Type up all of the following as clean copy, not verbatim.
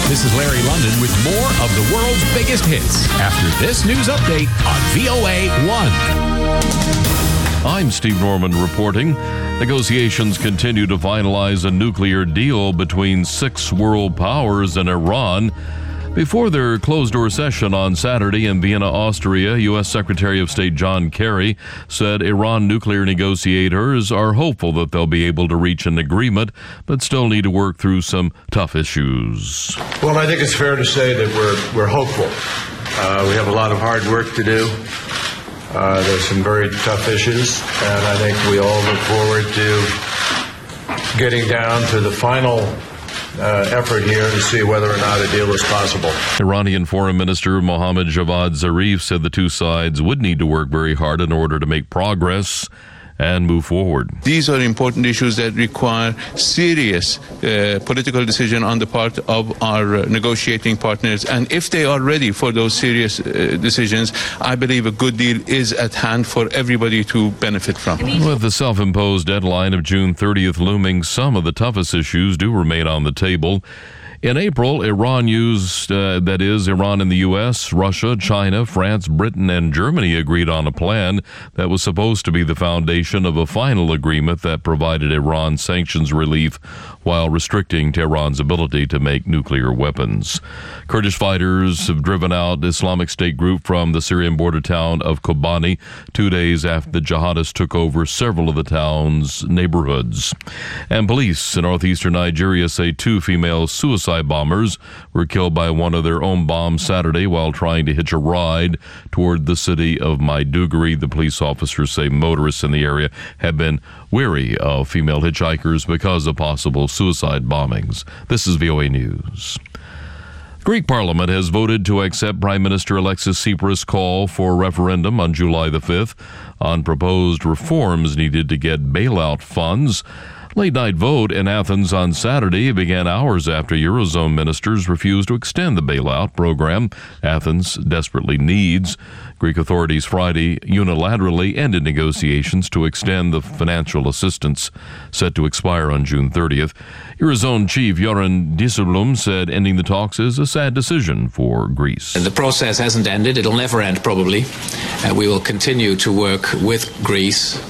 This is Larry London with more of the world's biggest hits after this news update on VOA 1. I'm Steve Norman reporting. Negotiations continue to finalize a nuclear deal between 6 world powers and Iran. Before their closed-door session on Saturday in Vienna, Austria, U.S. Secretary of State John Kerry said Iran nuclear negotiators are hopeful that they'll be able to reach an agreement, but still need to work through some tough issues. Well, I think it's fair to say that we're hopeful. We have a lot of hard work to do. There's some very tough issues, and I think we all look forward to getting down to the final effort here to see whether or not a deal is possible. Iranian Foreign Minister Mohammad Javad Zarif said the two sides would need to work very hard in order to make progress and move forward. These are important issues that require serious political decision on the part of our negotiating partners. And if they are ready for those serious decisions, I believe a good deal is at hand for everybody to benefit from. With the self-imposed deadline of June 30th looming, some of the toughest issues do remain on the table. In April, Iran Iran and the U.S., Russia, China, France, Britain, and Germany agreed on a plan that was supposed to be the foundation of a final agreement that provided Iran sanctions relief while restricting Tehran's ability to make nuclear weapons. Kurdish fighters have driven out the Islamic State group from the Syrian border town of Kobani 2 days after the jihadists took over several of the town's neighborhoods. And police in northeastern Nigeria say 2 female suicide bombers were killed by one of their own bombs Saturday while trying to hitch a ride toward the city of Maiduguri. The police officers say motorists in the area have been wary of female hitchhikers because of possible suicide bombings. This is VOA News. Greek Parliament has voted to accept Prime Minister Alexis Tsipras' call for a referendum on July the 5th on proposed reforms needed to get bailout funds. Late-night vote in Athens on Saturday began hours after Eurozone ministers refused to extend the bailout program Athens desperately needs. Greek authorities Friday unilaterally ended negotiations to extend the financial assistance set to expire on June 30th. Eurozone chief Yoran Dijsselbloem said ending the talks is a sad decision for Greece. The process hasn't ended. It'll never end, probably. We will continue to work with Greece.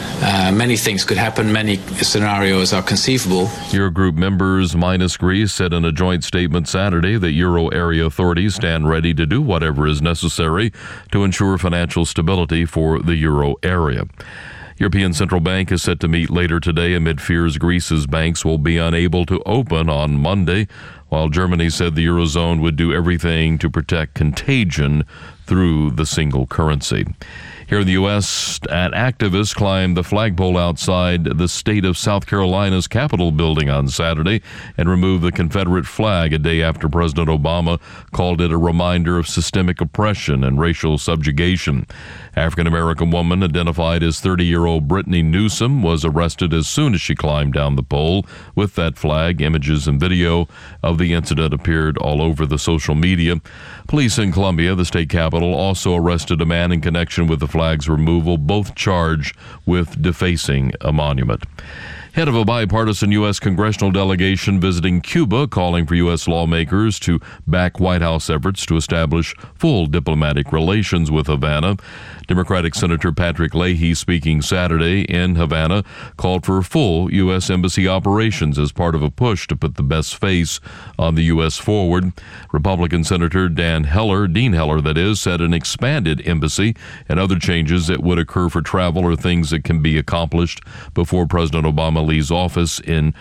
Many things could happen. Many scenarios are conceivable. Eurogroup members minus Greece said in a joint statement Saturday that Euro area authorities stand ready to do whatever is necessary to ensure financial stability for the Euro area. European Central Bank is set to meet later today amid fears Greece's banks will be unable to open on Monday, while Germany said the Eurozone would do everything to protect contagion through the single currency. Here in the U.S., an activist climbed the flagpole outside the state of South Carolina's Capitol building on Saturday and removed the Confederate flag a day after President Obama called it a reminder of systemic oppression and racial subjugation. African-American woman identified as 30-year-old Brittany Newsom was arrested as soon as she climbed down the pole with that flag. Images and video of the incident appeared all over the social media. Police in Columbia, the state capital, also arrested a man in connection with the flag's removal, both charged with defacing a monument. Head of a bipartisan U.S. congressional delegation visiting Cuba, calling for U.S. lawmakers to back White House efforts to establish full diplomatic relations with Havana. Democratic Senator Patrick Leahy, speaking Saturday in Havana, called for full U.S. embassy operations as part of a push to put the best face on the U.S. forward. Republican Senator Dean Heller, said an expanded embassy and other changes that would occur for travel are things that can be accomplished before President Obama leaves office in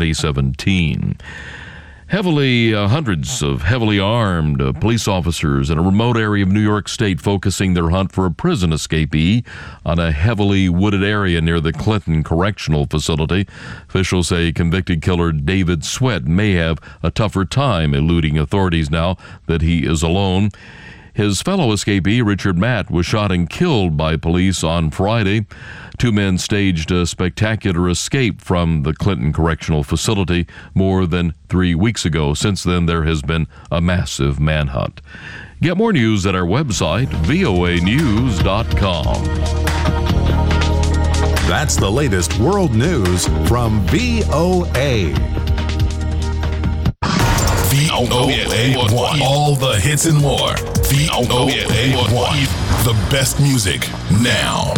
2017. Hundreds of heavily armed police officers in a remote area of New York State focusing their hunt for a prison escapee on a heavily wooded area near the Clinton Correctional Facility. Officials say convicted killer David Sweat may have a tougher time eluding authorities now that he is alone. His fellow escapee, Richard Matt, was shot and killed by police on Friday. 2 men staged a spectacular escape from the Clinton Correctional Facility more than 3 weeks ago. Since then, there has been a massive manhunt. Get more news at our website, voanews.com. That's the latest world news from VOA. VOA1. All the hits and more. VOA1. The best music now.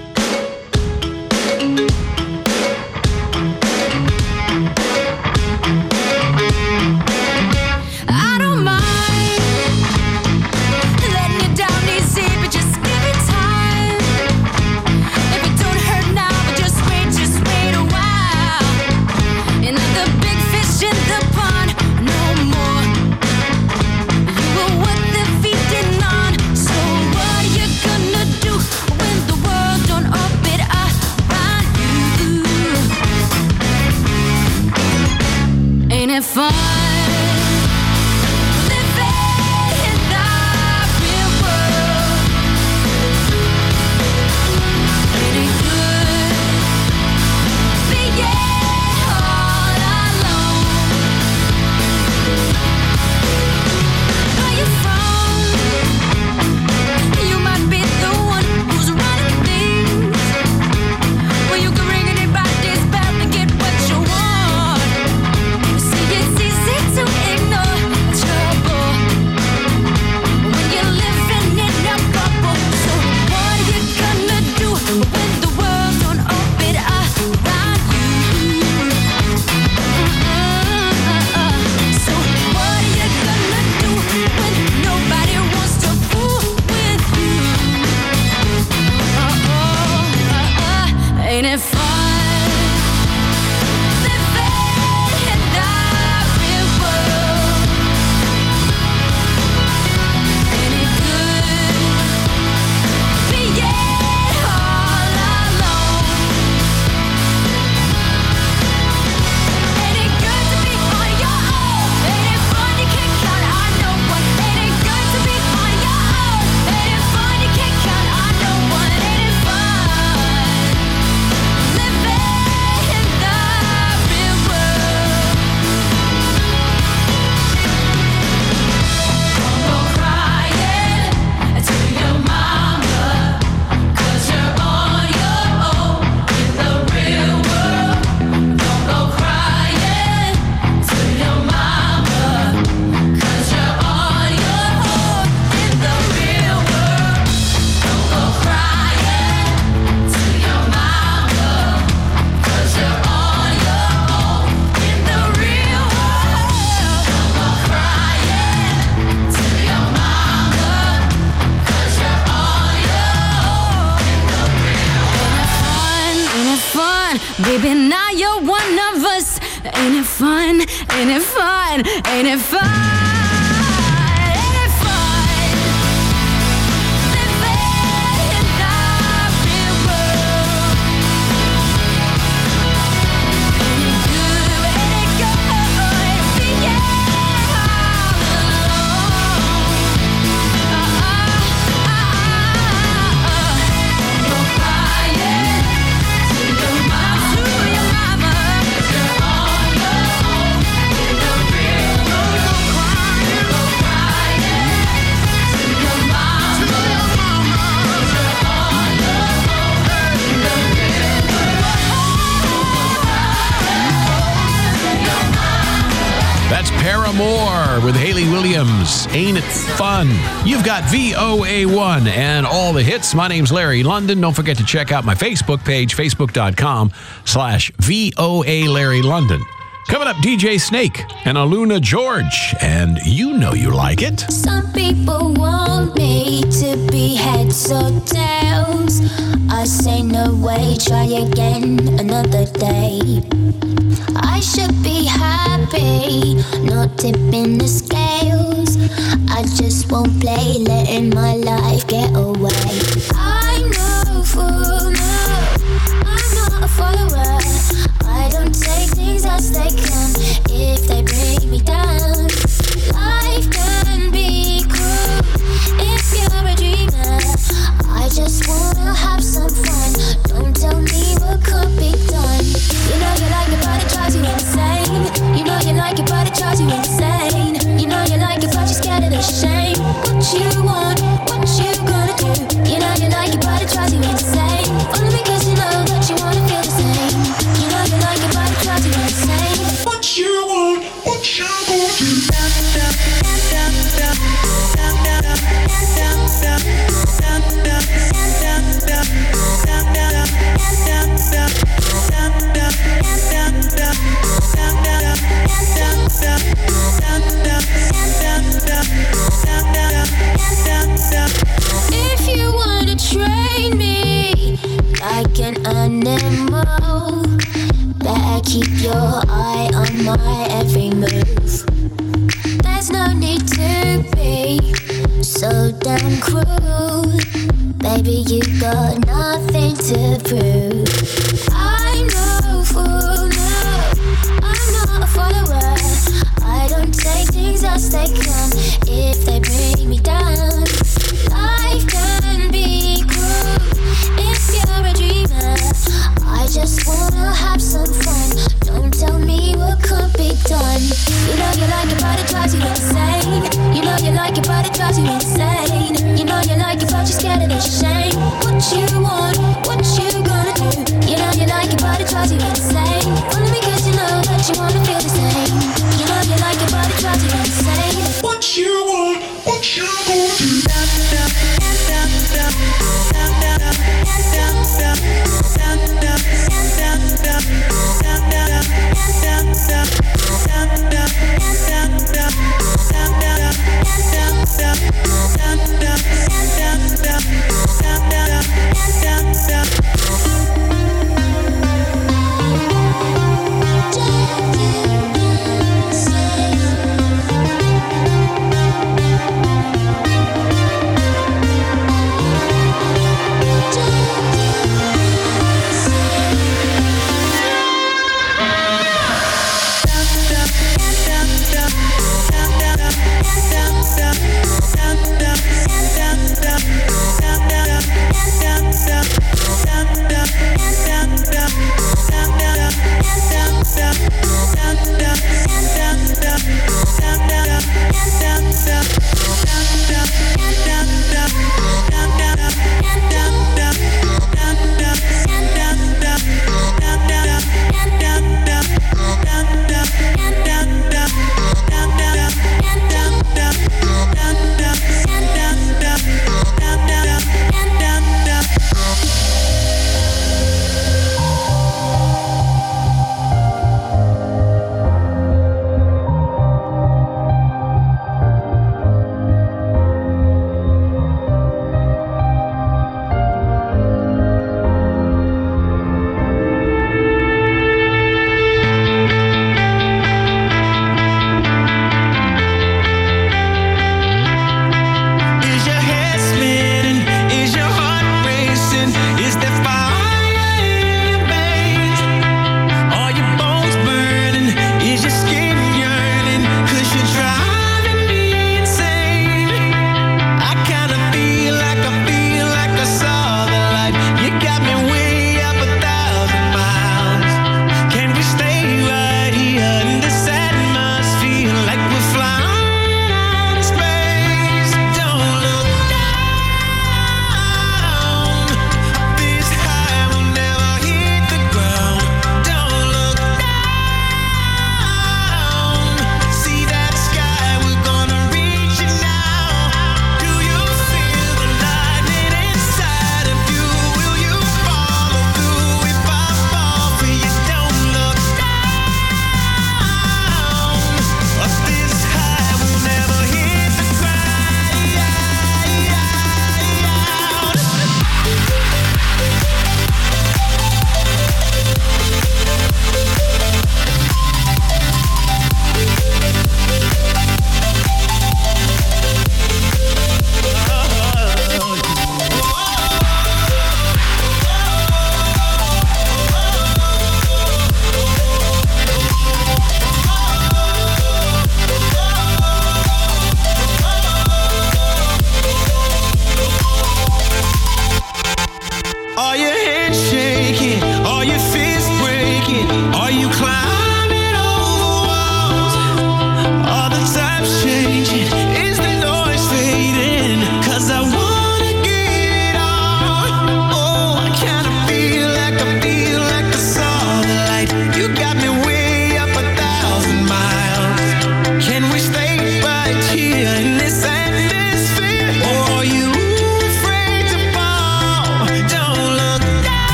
Baby, now you're one of us. Ain't it fun? Ain't it fun? Ain't it fun? Ain't it fun? Living in the real world. Ain't it good? Ain't it good? Being all alone. Go crying to your mama. You're on your own in the real world. Go crying to your mama. You're on your own in the real world. That's Paramore with Hayley Williams. Ain't it fun? You've got VOA1 and all the hits. My name's Larry London. Don't forget to check out my Facebook page, facebook.com/VOA Larry London. Coming up, DJ Snake and Aluna George. And you know you like it. Some people want me to be heads or tails. I say no way, try again another day. I should be happy, not tipping the scales. I just won't play, letting my life get away. I'm no fool, no, I'm not a follower. I don't take things as they come if they bring me down. Life can be cruel if you're a dreamer. I just wanna have some fun. Don't tell me what could be done. You know you like it, but it drives you insane. You know you like it, but it drives you insane. You know you like it, but you're scared of the shame. What you want, what you gonna do? You know you like it, but it drives you insane. Only because you know that you wanna feel the same. You know you like it, but it drives you insane. What you want, what you If you wanna train me like an animal, better keep your eye on my every move. There's no need to be so damn cruel. Baby, you got nothing to prove. I'm no fool, no, I'm not a follower. I don't take things as they come if they bring me down. Life can be cruel if you're a dreamer. I just wanna have some fun. Don't tell me what could be done. You know you like it, but it drives you insane. You know you like it, but it drives you insane. You know you like it, but you're scared of the shame. What you want, what you gonna do? You know you like it, but it drives you insane. Only because you know that you wanna feel the same. You know you like it, but it drives you insane. What you want, what you gonna do?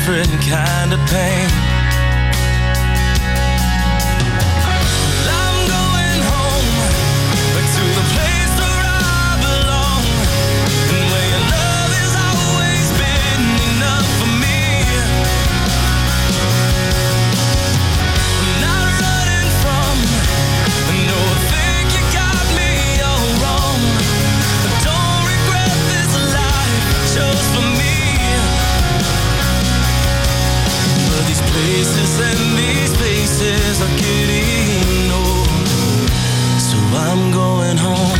different kind of pain. I'm going home, back to the place where I belong, and where your love has always been enough for me. I'm not running from, no, I think you got me all wrong. I don't regret this life I chose for me. But these places and these places are getting old, so I'm going home.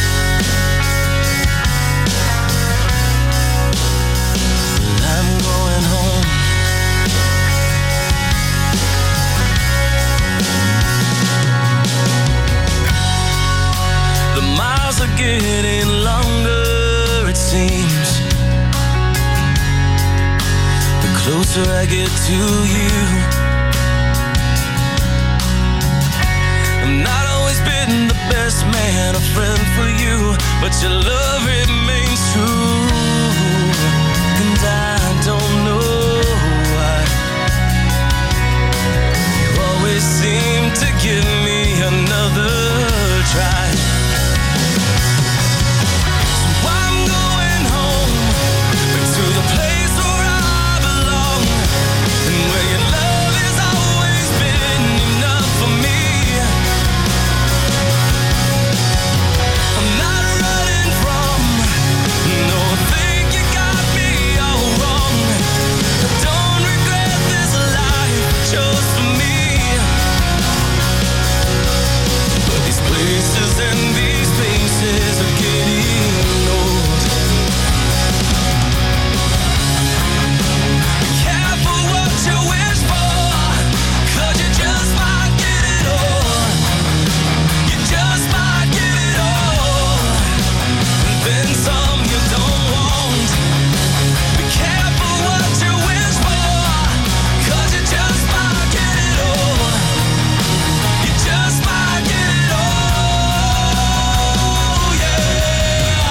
I'm going home. The miles are getting longer, it seems. The closer I get to you. I've not always been the best man, a friend for you, but your love remains true. And I don't know why you always seem to give me another try. So I'm going home, back to the place where I belong, and where your love has always been enough for me. I'm not running from, no, I think you got me all wrong. I don't regret this life I chose for me. But these places and these places are getting old. Be careful what you wish for, 'cause you just might get it all. You just might get it all, and then some you don't want. Be careful what you wish for, 'cause you just might get it all. You just might get it all, yeah.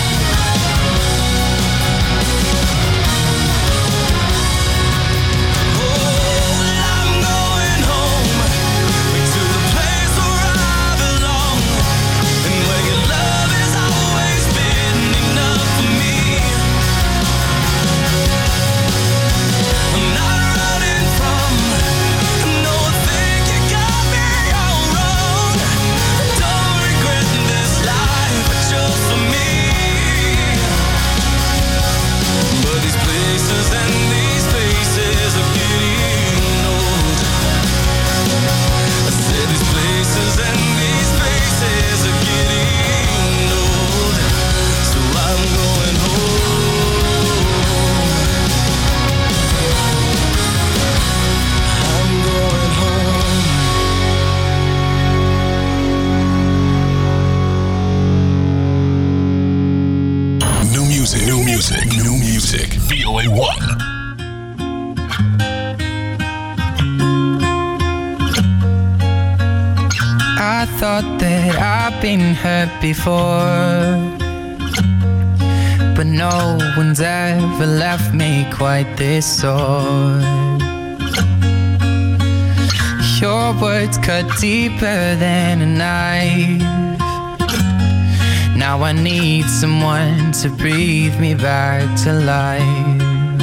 Oh, I'm going home, back to the place where I belong, and where your love has always been enough for me. I'm not running from, no, I think you got me all wrong. I don't regret this life I chose for me. But these places and these places are getting old. I said these places and these places are getting old, so I'm going home. I'm going home. New music, new music, new music. VOA1. I thought that I've been hurt before, but no one's ever left me quite this sore. Your words cut deeper than a knife. Now I need someone to breathe me back to life.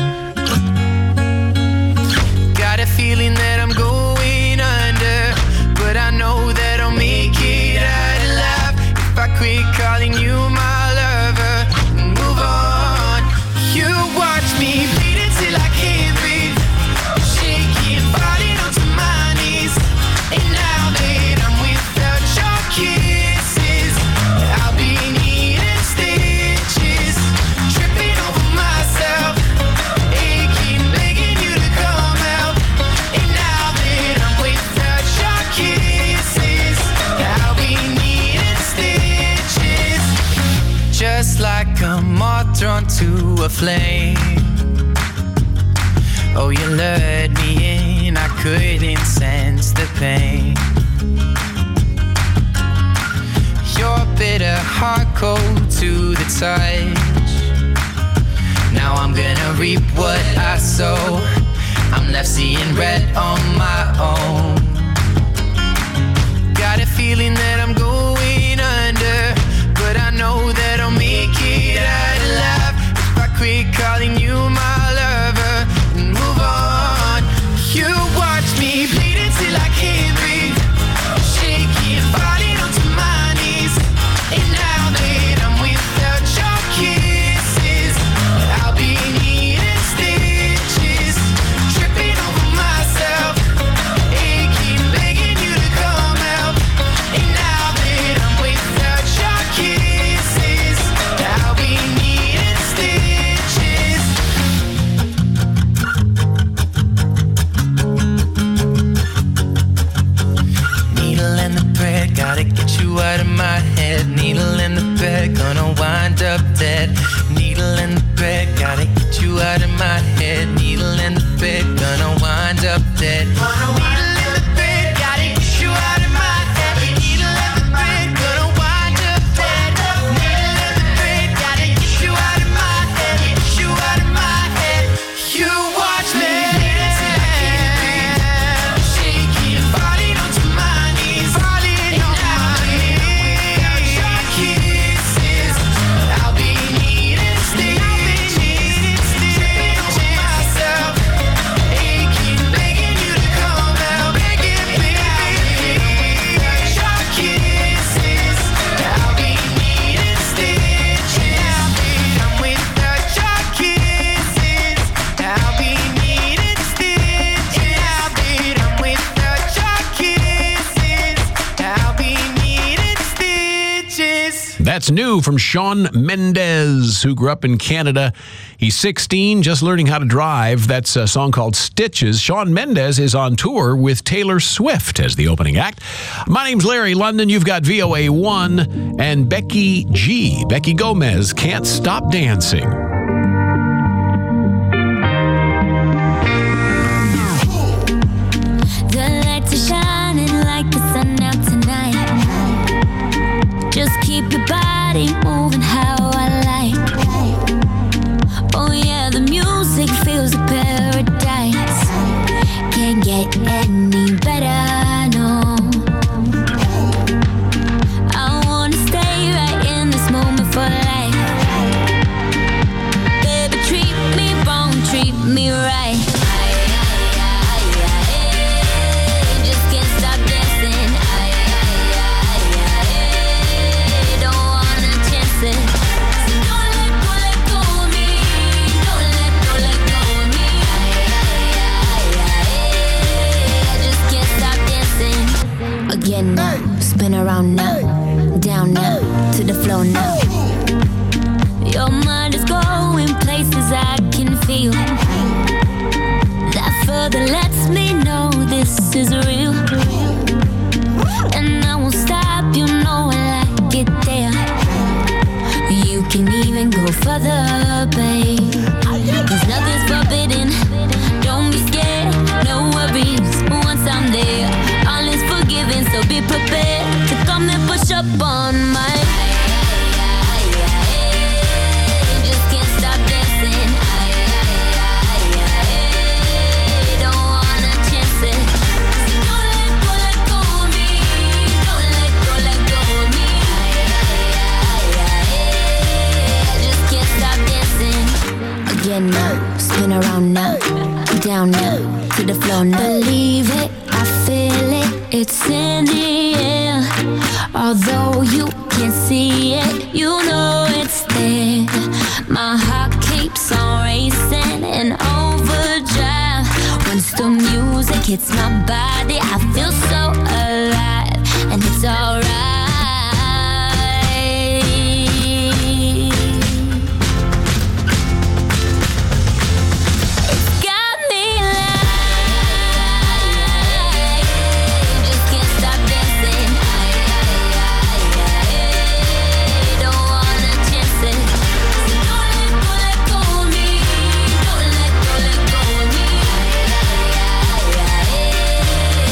Got a feeling that I'm going under, but I know that I'll make it out alive if I quit calling you my lover and move on. You watch me bleed until I can't breathe, shaking, falling onto my knees. And now that I'm without your kisses, I'll be needing stitches, tripping over myself, aching, begging you to come out. And now that I'm without your kisses, I'll be needing stitches, just like a moth drawn to a flame. Oh, you lured me in, I couldn't sense the pain. Your bitter heart cold to the touch. Now I'm gonna reap what I sow. I'm left seeing red on my own. Got a feeling that I'm going under, but I know that I'll make it out alive if I quit calling you my lover and move on. You watch me bleed until I can't breathe, shaking, falling onto my knees. And now that I'm without your kisses, I'll be needing stitches, tripping over myself, aching, begging you to come out. And now that I'm without your kisses, I'll be needing stitches. Needle in the thread, gotta get you out of my head. Needle in the bed, gonna wind up dead. Needle in the thread, gotta get you out of my head. Needle in the bed, gonna wind up dead. Needle in the bed, gotta get you out of my head. Needle in the bed, gonna wind up dead. Needle in the bed, gotta get you out of my head. Get you out of my head. You watch me shaking, falling onto my knees, falling on my knees. Your kisses, I'll be needing stitches, tripping over myself, aching, begging you to come out, begging, begging. Your kisses, I'll be needing stitches. I'm without your kisses, I'll be needing stitches. I'm without your kisses, I'll be needing stitches. That's new from Shawn Mendes, who grew up in Canada. He's 16, just learning how to drive. That's a song called Stitches. Shawn Mendes is on tour with Taylor Swift as the opening act. My name's Larry London. You've got VOA1 and Becky G. Becky Gomez, Can't Stop Dancing. The lights are shining like the sun out tonight. Just keep your body moving how I like. Oh yeah, the music feels like paradise. Can't get any better, no. I wanna stay right in this moment for life. Baby, treat me wrong, treat me right. Just can't stop dancing. Don't wanna chance it. So don't let go of me. Don't let go of me. I just can't stop dancing. Again now, spin around now, down now, to the floor now. Your mind is going places I can feel. That further lets me know this is real. And I won't stop, you know I like it there. You can even go further, babe. 'Cause nothing's forbidden. Don't be scared, no worries. Once I'm there, all is forgiven. So be prepared to come and push up on my. Just can't stop dancing. Don't wanna chance it. So don't let go of me. Don't let go of me. I just can't stop dancing. Again now, spin around now, down now, to the floor now. Believe it, I feel it, it's in the air. Although you can't see it, you know it's there. My heart keeps on racing in overdrive. Once the music hits my body, I feel so alive, and it's alright. It's got me like, just can't stop dancing. Don't wanna chance it. So don't let go of me. Don't let go of me.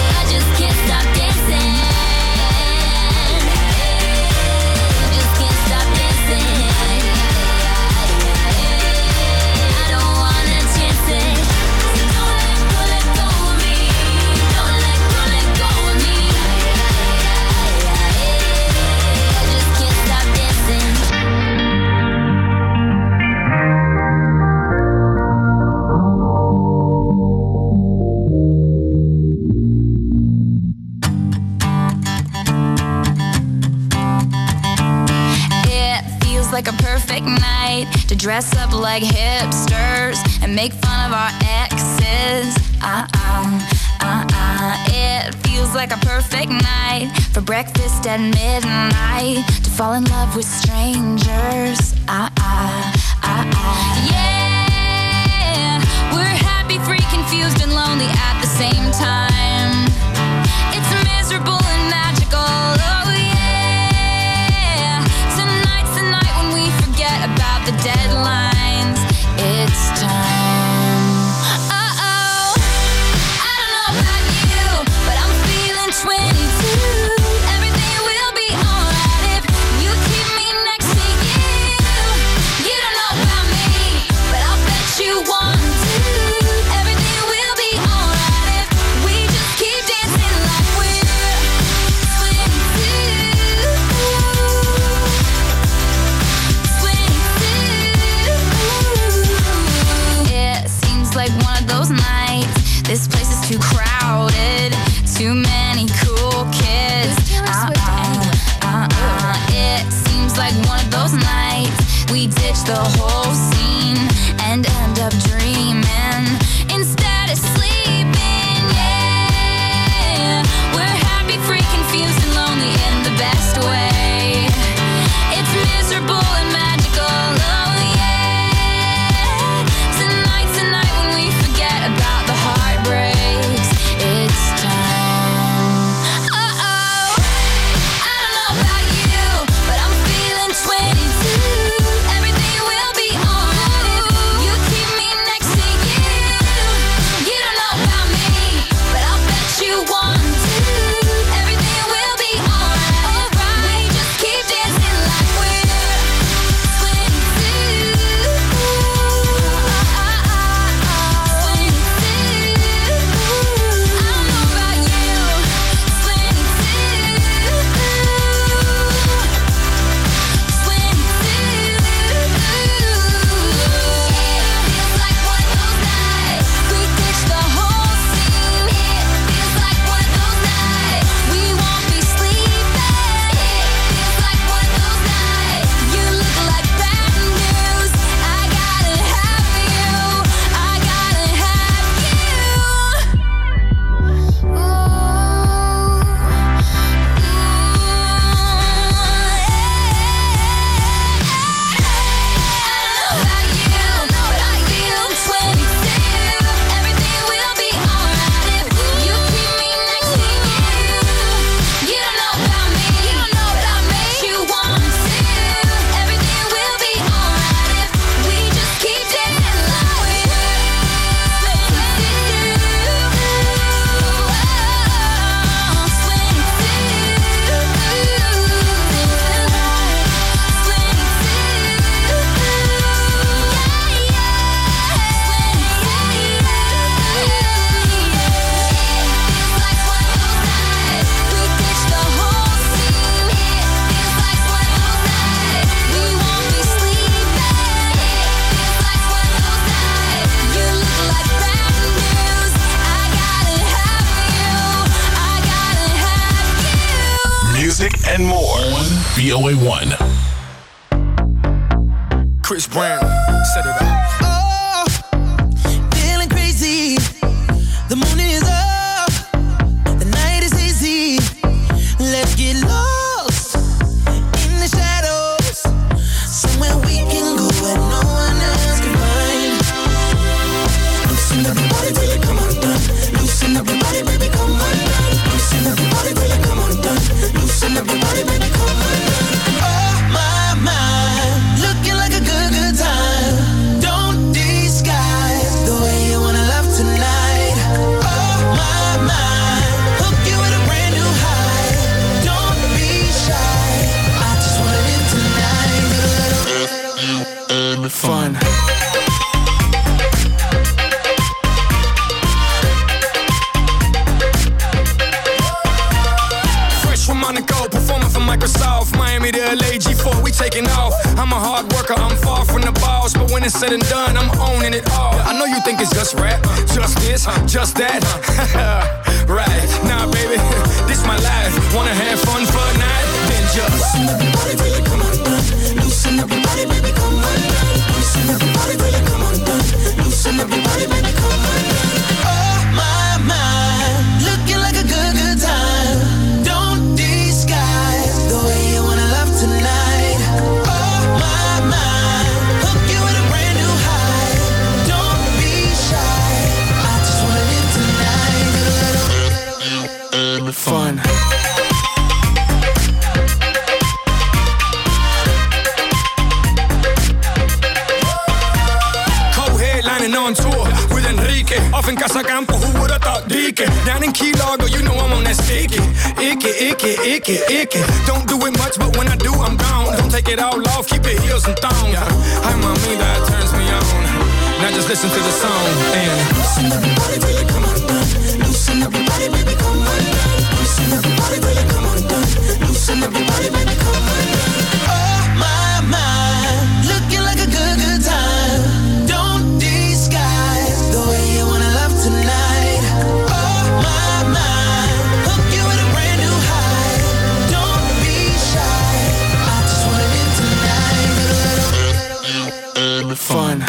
dress up like hipsters and make fun of our exes. It feels like a perfect night for breakfast at midnight to fall in love with strangers. Yeah, we're happy, free, confused, and lonely at the same time. It's miserable and magical. Oh yeah, tonight's the night when we forget about the deadlines. It's time. This place is too crowded, too many cool kids. It seems like one of those nights we ditch the whole scene and end up dreaming instead of sleeping. Yeah, we're happy, free, confused, and lonely in the best way. It's miserable and magical. Oh yeah, tonight's the night when we forget about the heartbreaks. It's time. Uh-oh, I don't know about you, but I'm feeling 22. Everything will be alright if you keep me next to you. You don't know about me, but I'll bet you want to. Everything will be alright. We just keep dancing like we're 308-1. Chris Brown, set it up. Oh, feeling crazy. The moon is up. The night is easy. Let's get lost in the shadows. Somewhere we can go where no one else can find. Loosen everybody till it come undone. Loosen everybody, baby, come undone. Loosen everybody till it come undone. Loosen everybody, baby, come undone. Oh my, my, looking like a good, good time. Don't disguise the way you wanna love tonight. Oh my, my, hook you with a brand new high. Don't be shy. I just wanna live tonight. And fun. Microsoft, Miami to LA, G4, we taking off. I'm a hard worker, I'm far from the boss, but when it's said and done, I'm owning it all. I know you think it's just rap, just this, just that. Right, nah baby, this my life. Wanna have fun for a night? Then just loosen everybody till it come undone. Loosen everybody, baby, come undone. Loosen Icky. Off in Casacampo, who would've thought Dicky? Down in Key Largo, you know I'm on that sticky. Icky. Don't do it much, but when I do, I'm gone. Don't take it all off, keep your heels and thongs. Hi, mommy, that turns me on. Now just listen to the song and loosen up your body till it come undone. Loosen up your body, baby, come undone. Loosen up your body till it come undone. Loosen up your body, baby, come undone. Oh my, looking like a good time. Don't disguise the way you wanna love tonight. Oh my, hook you with a brand new high. Don't be shy, I just want it in tonight. Fun.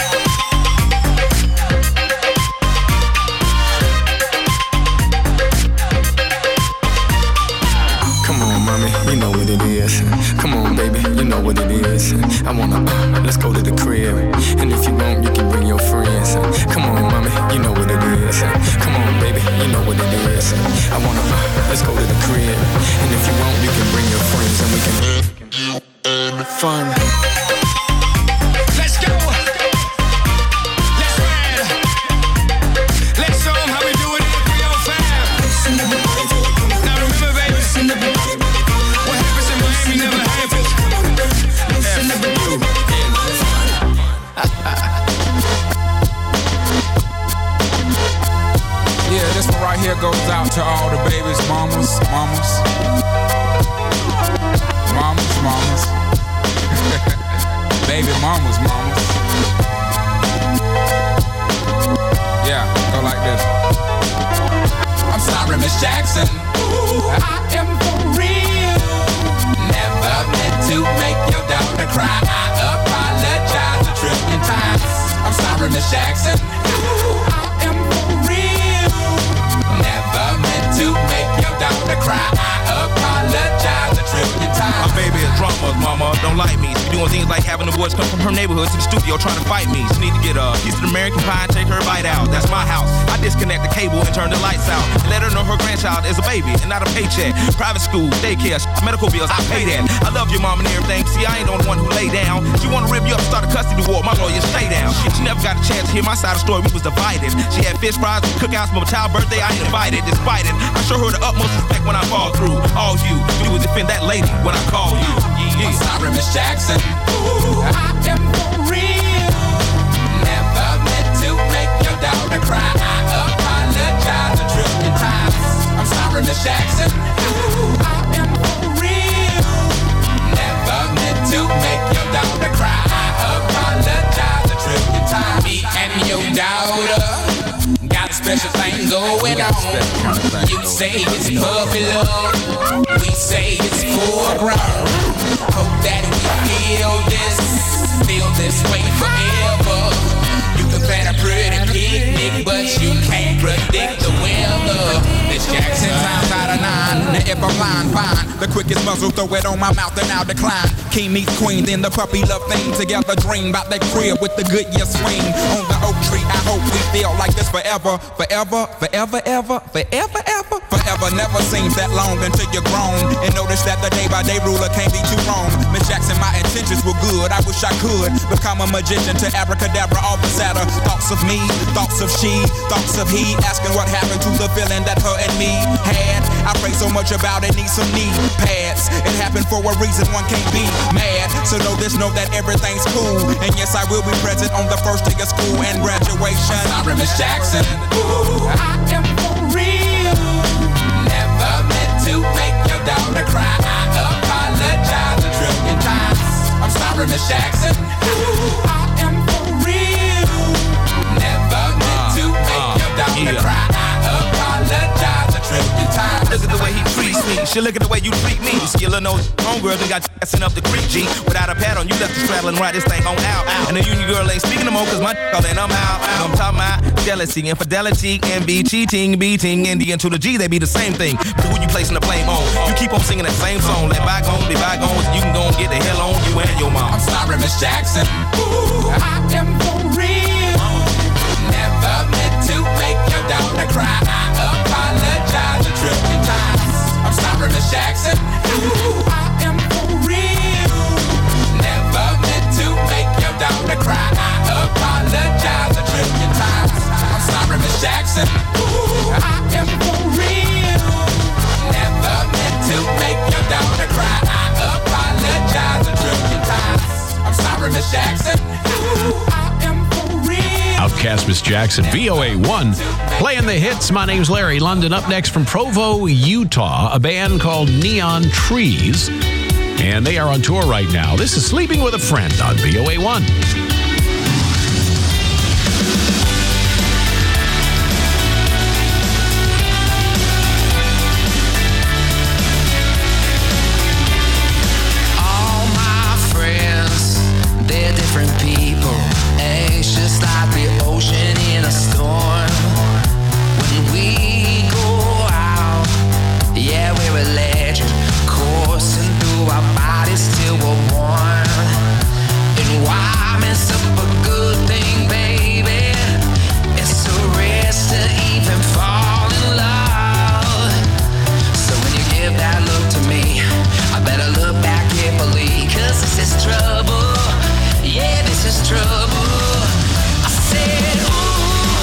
You know what it is. Come on, baby, you know what it is. I wanna, let's go to the crib. And if you want, you can bring your friends. Come on, mommy, you know what it is. Come on, baby, you know what it is. I wanna, let's go to the crib. And if you want, you can bring your friends and we can fun. Let's go. Let's ride. Let's show them how we do it in the 305. Now remember, baby, what happens in Miami never happens. Yeah, this one right here goes out to all the babies, mamas. Baby mamas. Yeah, go like this. I'm sorry, Miss Jackson. Ooh, I am for real. Never meant to make your daughter cry. I apologize a trillion times. I'm sorry, Miss Jackson. Ooh, I am for real. Never meant to make your daughter cry. I apologize a trillion times. My baby is drama, mama, don't like me. She doing things like having the boys come from her neighborhood to the studio trying to fight me. She need to get a piece of American pie and take her bite out. That's my house. I disconnect the cable and turn the lights out. Let her know her grandchild is a baby and not a paycheck. Private school, daycare, medical bills, I pay that. I love your mom and everything. See, I ain't the only one who lay down. She wanna rip you up, start a custody war. My lawyer, stay down. She never got a chance to hear my side of the story. We was divided. She had fish fries and cookouts for my child's birthday. I ain't invited. Despite it, I show her the utmost respect when I fall through. All you would defend that lady when I call you. Yeah. I'm sorry, Miss Jackson. Ooh, I am for real. Never meant to make your daughter cry. I apologize a trillion times. I'm sorry, Miss Jackson. Ooh, I am for real. Never meant to make your daughter cry. I apologize a trillion times. Me and your daughter got a special thing going on. You say it's puppy love, we say it's foreground. Hope that we feel this way forever. You can plan a pretty picnic, but you can't predict the weather. This Jackson times out of 9. Now if I'm lying, fine. The quickest muzzle, throw it on my mouth and I'll decline. King meets queen, then the puppy love thing. Together dream about that crib with the good year swing. On the oak tree, I hope we feel like this forever. Forever. Never seems that long until you're grown. And notice that the day-by-day ruler can't be too wrong. Miss Jackson, my intentions were good. I wish I could become a magician to abracadabra all the sadder. Thoughts of me, thoughts of she, thoughts of he. Asking what happened to the feeling that her and me had. I pray so much about it, need some knee pads. It happened for a reason, one can't be mad. So know that everything's cool. And yes, I will be present on the first day of school and graduation. I'm sorry, Miss Jackson. Ooh, I am for real. Never meant to make your daughter cry. I apologize a trillion times. I'm sorry, Miss Jackson. Ooh, I am for real. Never meant to make your daughter cry. I apologize a trillion times. Look at the way he treats me. She look at the way you treat me. Skillin' those homegirls and got sent up the creek, G. Without a pad on, you left the straddle and ride this thing on out. And the union girl ain't speaking no more, cause my all in, I'm out. I'm talking about jealousy, infidelity, envy, cheating, beating, and the N to the G, they be the same thing. But who you placing the blame on? You keep on singing that same song. Let bygones be bygones, you can go and get the hell on you and your mom. I'm sorry, Miss Jackson. Ooh, I am for real. Never meant to make your daughter cry. I apologize a trillion times. I'm sorry, Miss Jackson. Ooh, I am for real. Never meant to make your daughter cry. I apologize a trillion times. I'm sorry. Caspis Jackson. VOA1 playing the hits. My name's Larry London. Up next from Provo, Utah, a band called Neon Trees. And they are on tour right now. This is Sleeping with a Friend on VOA1. All my friends, they're different people, anxious like the ocean in a storm. When we go out, yeah, we're electric, coursing through our bodies till we're warm. And why mess up a good thing, baby? It's a risk to even fall in love. So when you give that look to me, I better look back carefully, 'cause this is trouble. Yeah, this is trouble. I said, ooh,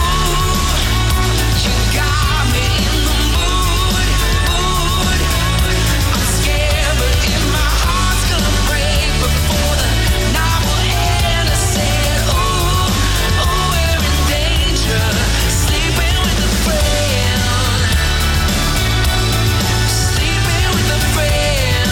you got me in the mood. I'm scared, but if my heart's gonna break before the night will end. I said, ooh, we're in danger, sleeping with a friend. Sleeping with a friend.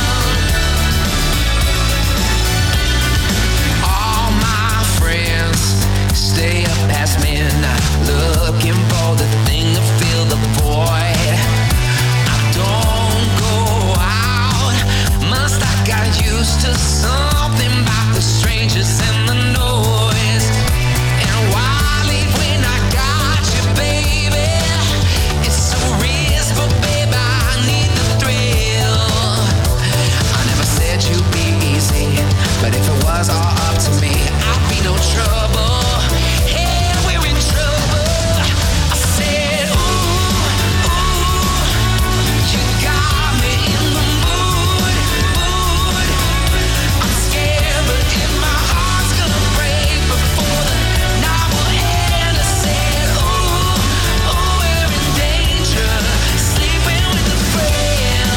All my friends stay up past midnight, looking for the thing to fill the void. I don't go out, must I got used to something about the strangers and the noise. And why leave when I got you, baby? It's a risk, but baby, I need the thrill. I never said you'd be easy, but if it was all up to me, I'd be no trouble. Hey, we're in trouble. I said, ooh, you got me in the mood. I'm scared, but if my heart's gonna break before the night will end. I said, ooh, we're in danger, sleeping with a friend.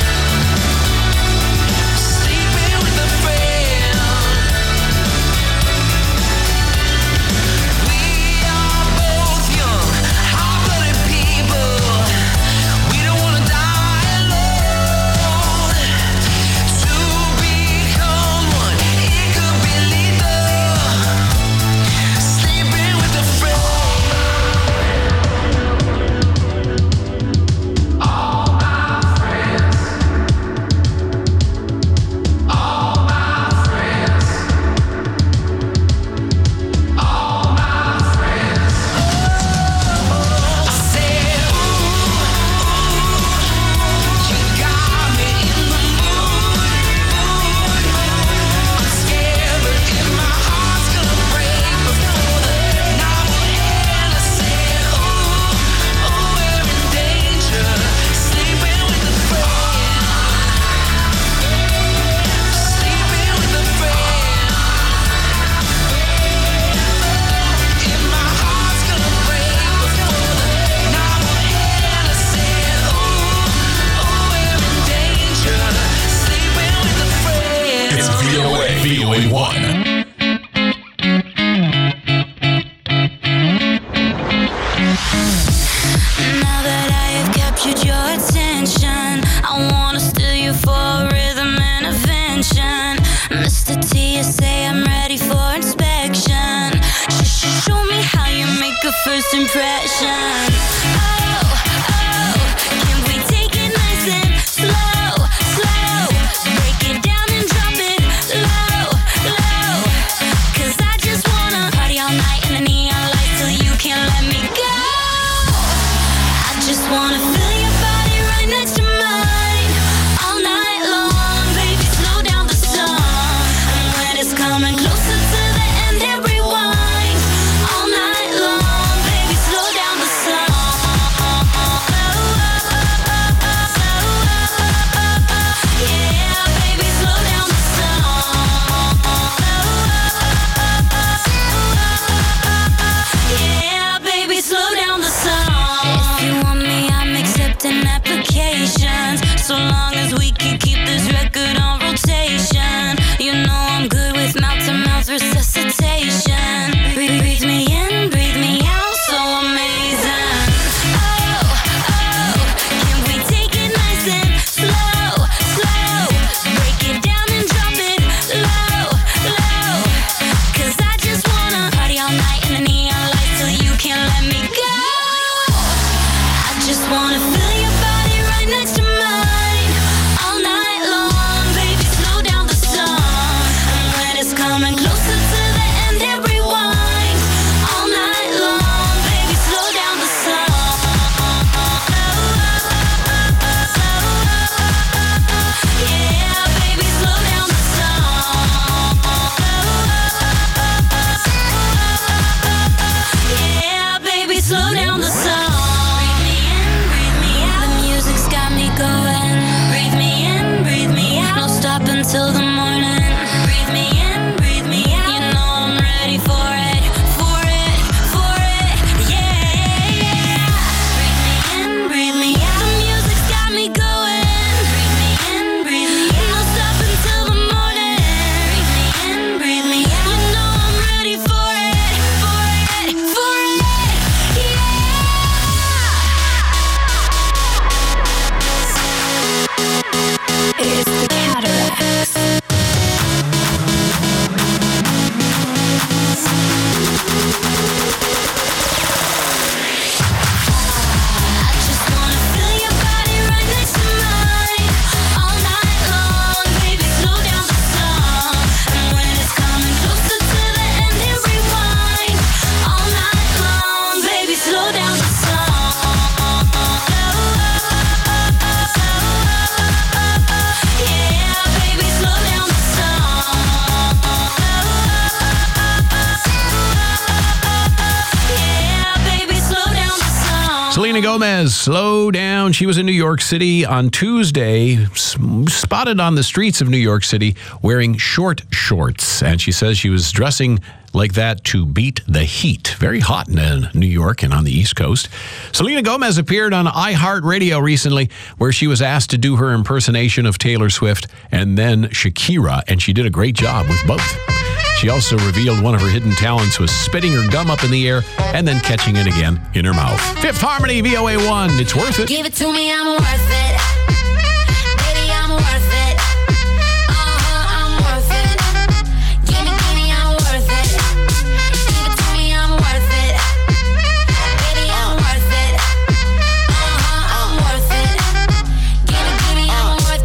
Sleeping with a friend. We are both young, hot-blooded people. We don't wanna die alone. To become one, it could be lethal. Sleeping with a friend. All my friends. All my friends. All my friends. I said, you got me in the mood. I'm scared, but if my heart's gonna break before the night will end. I said, we're in danger, sleeping with a friend. Sleeping with a friend. If my heart's gonna break before the night will end. I said, we're in danger, sleeping with a friend. It's VOA1. Now that I have captured your attention, I wanna steal you for rhythm and invention. Mr. T, you say I'm ready for inspection. Show me how you make a first impression. Oh, can we take it nice and slow? Break it down and drop it low. 'Cause I just wanna party all night in the neon lights till you can't let me go. I just wanna feel your body right next to mine all night long. Baby, slow down the song, and when it's coming closer to the end, hit rewind all night long. Baby, slow down the song. until the morning. Breathe me in, breathe me out. You know I'm ready for it, for it, for it. Yeah, yeah. Breathe me out. The music's got me going. Breathe me in, breathe me out. No stop until the morning. Breathe me out. You know I'm ready for it, for it, for it. Yeah. It's the Cataracts. Selena Gomez, Slow Down. She was in New York City on Tuesday, spotted on the streets of New York City wearing short shorts. And she says she was dressing like that to beat the heat. Very hot in New York and on the East Coast. Selena Gomez appeared on iHeartRadio recently, where she was asked to do her impersonation of Taylor Swift and then Shakira, and she did a great job with both. She also revealed one of her hidden talents was spitting her gum up in the air and then catching it again in her mouth. Fifth Harmony, VOA1. It's worth it. Give it to me, I'm worth it. Baby, I'm worth it. I'm worth it. Give me, I'm worth it. Give it to me, I'm worth it. Baby, I'm worth it. I'm worth it. Give me, I'm worth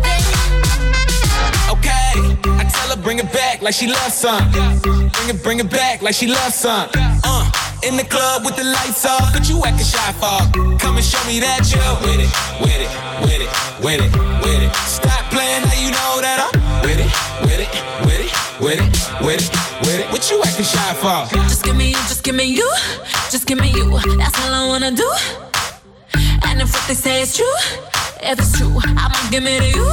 it. Okay, I tell her bring it back like she loves some. Bring it back like she loves some. In the club with the lights off, but you acting shy for. Come and show me that you're with it, with it, with it, with it, with it. Stop playing now you know that I'm with it, with it, with it, with it, with it, with it. What you acting shy for? Just give me you, just give me you, just give me you. That's all I wanna do. And if what they say is true, if it's true, I'ma give it to you.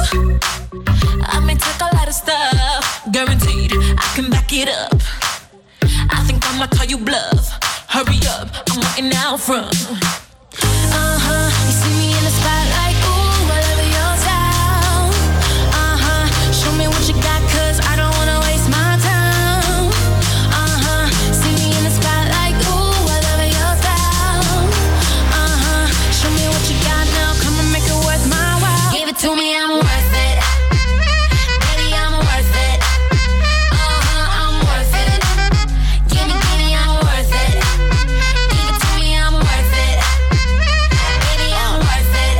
I may take a lot of stuff, guaranteed I can back it up. I think I'ma call you bluff. Hurry up, I'm waiting out front. You see me in the spotlight, ooh, I love your style. Show me what you got, cause I don't wanna waste my time. See me in the spotlight, ooh, I love your style. Show me what you got now, come and make it worth my while. Give it to me, I'm worth it. Baby, I'm worth it. I'm worth it. Give me, I'm worth it. Give it to me, I'm worth it. Baby, I'm worth it.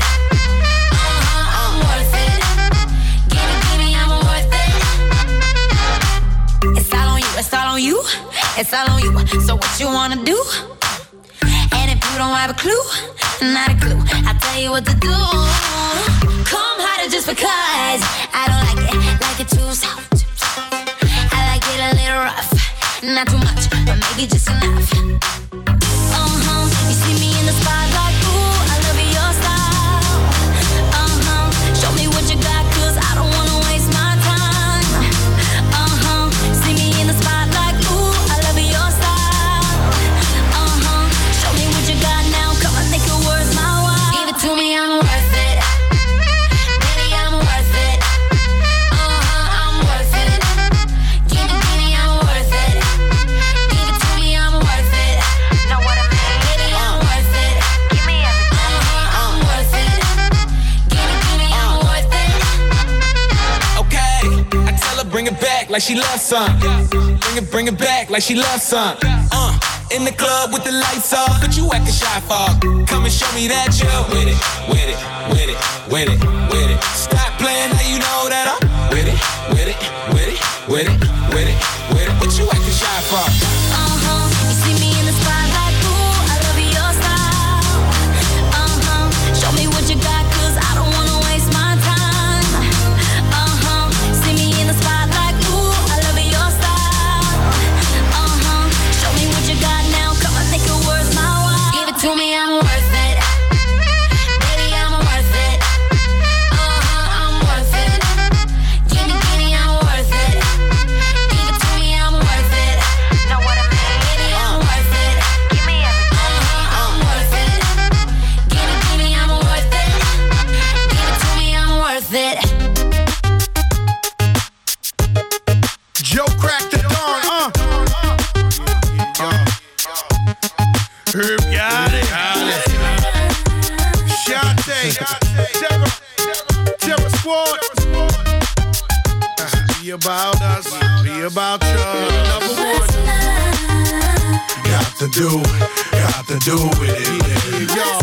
I'm worth it. Give me, I'm worth it. It's all on you, it's all on you, it's all on you. So what you wanna do? And if you don't have a clue, not a clue, I'll tell you what to do. Come harder just because I don't like it too soft. I like it a little rough, not too much, but maybe just enough. You see me in the spotlight, ooh, I love your style. Show me what you got, cause I don't wanna waste my time. See me in the spotlight, ooh, I love your style. Show me what you got now, come on, make it worth my while. Give it to me, I'm worth it. Baby, I'm worth it. I'm worth it. Give me, I'm worth it. Give it to me, I'm worth it. Know what I mean? Baby, I'm worth it. Give me everything. I'm worth it. Give me, I'm worth it. Okay, I tell her bring it back like she loves some. Bring it back like she loves some. In the club with the lights off, but you acting shy for. Come and show me that you're with it, with it, with it, with it, with it. Stop playing now you know that I'm with it, with it, with it, with it, with it, with it. What you acting shy for? You see me in the spotlight, ooh, I love your style. Show me what you got, cause I don't wanna waste my time. See me in the spotlight, ooh, I love your style. Show me what you got now, come on, make it worth my while. Give it to me, I'm worth it. Baby, I'm worth it. I'm worth it. Give me, I'm Herb got it. Shante, Terror Squad. Be about us, be about you. Number one. Got to do with it. Y'all.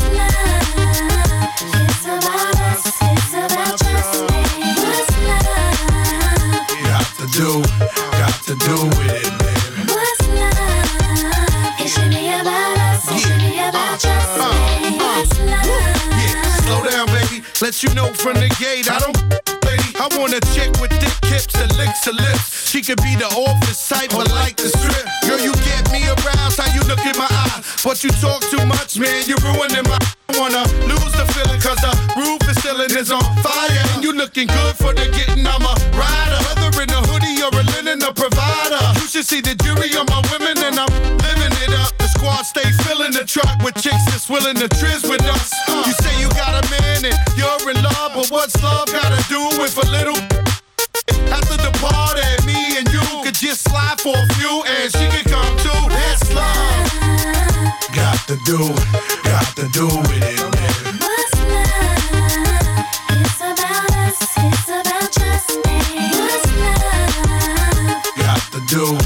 It's about us, it's about just me. What's love? Got to do with it, man. What's love? It should be about us, it should be about just me. What's love? Yeah, slow down, baby. Let you know from the gate, I don't, lady. I want a chick with thick hips and licks her lips. She could be the office type, but like the strip. Girl, you get me aroused, how you look in my eyes. But you talk too much, man, you're ruining my. I wanna lose the feeling, cause the roof is ceiling is on fire. And you looking good for the getting, I'm a rider. Whether in a hoodie or a linen, a provider. You should see the jury on my women, and I'm living it up. The squad stay filling the truck with chicks that's willing to trizz with us. You say you got a man and you're in love, but what's love gotta do with a little? After the party, me and you could just slide for a few, and she could come too. That's love. Got to do with it, man. What's love? It's about us, it's about just me. What's love? Got to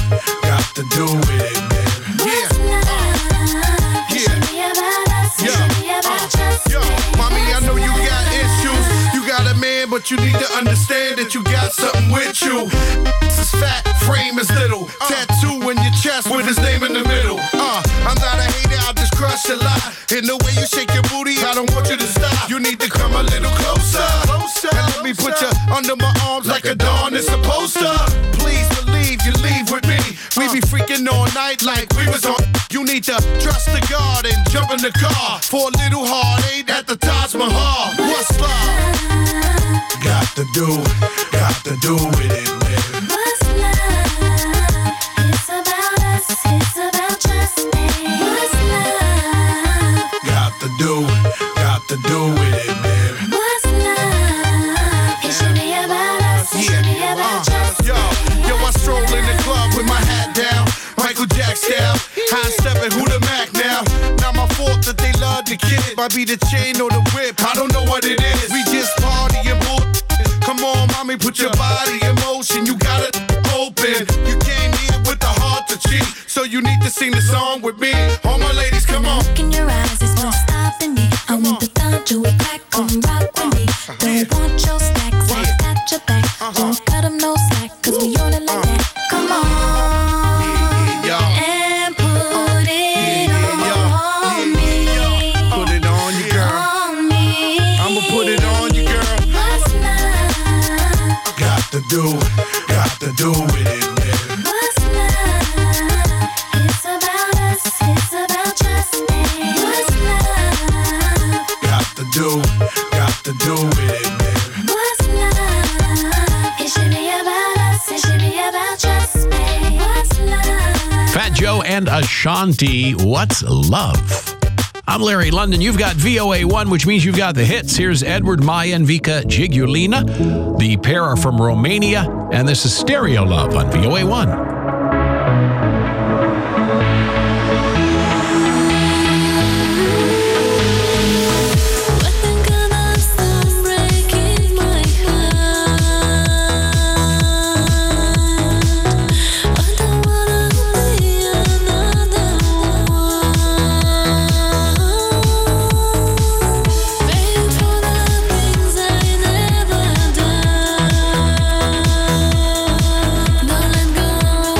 do with it, man. What's love? It should be about us, it should be about just me. Mommy, I know you got issues. You got a man, but you need to understand that you got something with you. This is fat, frame is little. Tattoo in your chest with his name in the middle. I'm not a hater, I'll just crush a lot. In the way you shake your booty, I don't want you to stop. You need to come a little closer. And let me put you under my arms like a dawn is supposed to. Please believe you leave with me. We be freaking all night like we was on. You need to trust the God and jump in the car for a little heartache at the Taj Mahal. What's love? Got to do with it, man. What's love? It's about us, it's about just me. What's love? Got to do with it, man. What's love? It should be about us, it should be about just me. Yo, I stroll in the club with my hat down, Michael Jackson style. High stepping, who the Mac now? Not my fault that they love the kid. Might be the chain or the whip, I don't know what it is. We just party and bull. Come on, mommy, put your body in motion. You got it open. You came here with the heart to cheat, so you need to sing the song with me. All my ladies, come on. Look in your eyes, there's no stopping me. I want the thought you would crack, come rock with me. Don't want your stacks, I got your back. Don't cut them no slack, cause we on it like that. Come on. And put it on me. Put it on you, girl. On me. I'ma put it on you, girl. What's love? Got to do with it, man. What's love? It's about us, it's about just me. What's love? Got to do with it, man. What's love? It should be about us, it should be about just me. What's love? Fat Joe and Ashanti, What's Love? I'm Larry London. You've got VOA1, which means you've got the hits. Here's Edward Maya and Vika Jigulina. The pair are from Romania, and this is Stereo Love on VOA1. Don't let go.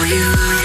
you are.